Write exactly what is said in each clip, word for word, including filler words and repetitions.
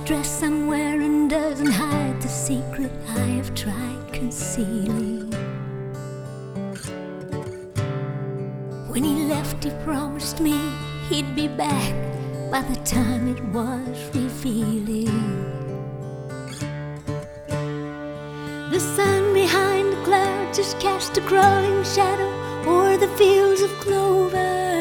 dress I'm wearing doesn't hide the secret I have tried concealing. When he left, he promised me he'd be back by the time it was revealing. The sun behind the clouds just cast a crawling shadow o'er the fields of clover,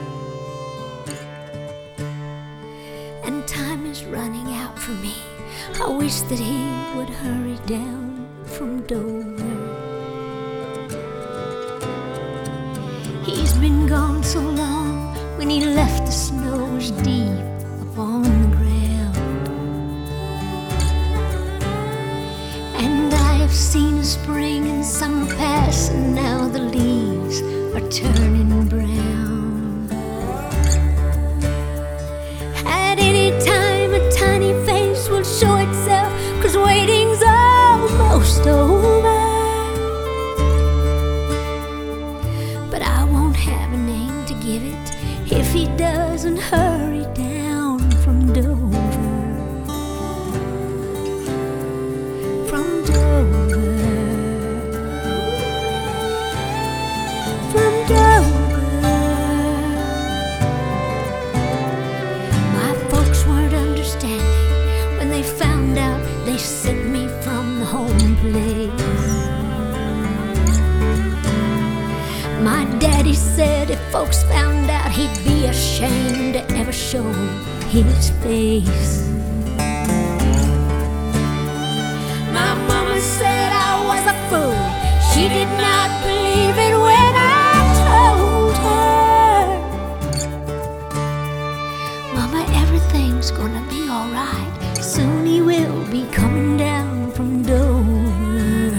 and time is running out for me. I wish that he would hurry down from Dover. He's been gone so long. When he left, the snow was deep upon the ground, and I have seen a spring and summer pass, and now the leaves are turning brown. At any time a tiny face will show itself, 'cause waiting's almost over. But I won't have a name to give it if he doesn't hurry down from Dover. From Dover. From Dover. My folks weren't understanding when they found out they sent me from the home place. My daddy said if folks found out, he'd be ashamed to ever show his face. My mama said I was a fool. She did not believe it when I told her. Mama, everything's gonna be alright. Soon he will be coming down from Dover.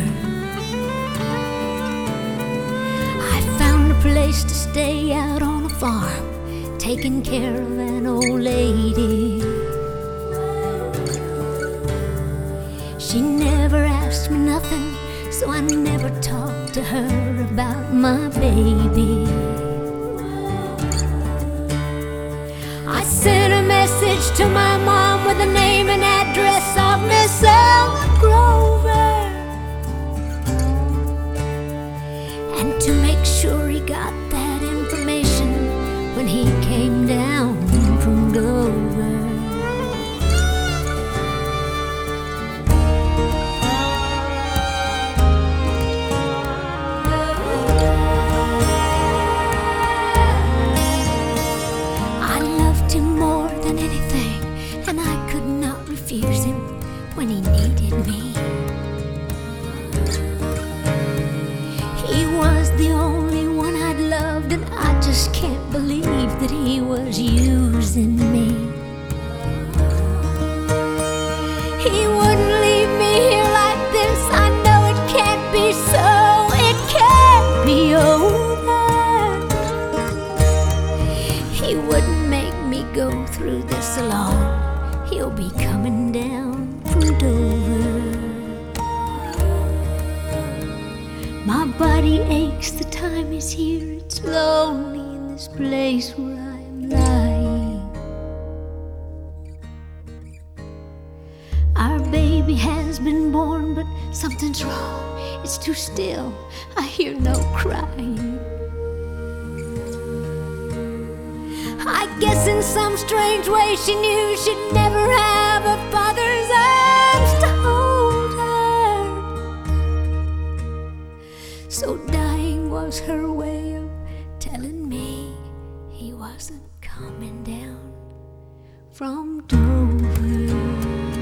I found a place to stay out on a farm, taking care of an old lady. She never asked me nothing, so I never talked to her about my baby. I sent a message to my mom with the name and address of Miss Ella Grover, and to make sure he got that information when he came down from Dover. I loved him more than anything, and I could not refuse him when he needed me. He was the only one I'd loved, and I just can't believe that he was using me. He wouldn't leave me here like this. I know it can't be so. It can't be over. He wouldn't make me go through this alone. He'll be coming down from Dover. My body aches the time he's here. It's lonely in this place where I am lying. Our baby has been born, but something's wrong. It's too still. I hear no crying. I guess in some strange way she knew she'd never have a father's arms to hold her. So dying was her way of telling me he wasn't coming down from Dover.